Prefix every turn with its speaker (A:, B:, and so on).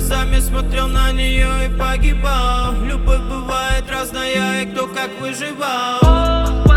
A: глазами смотрел на нее и погибал. Любовь бывает разная, и кто как выживал.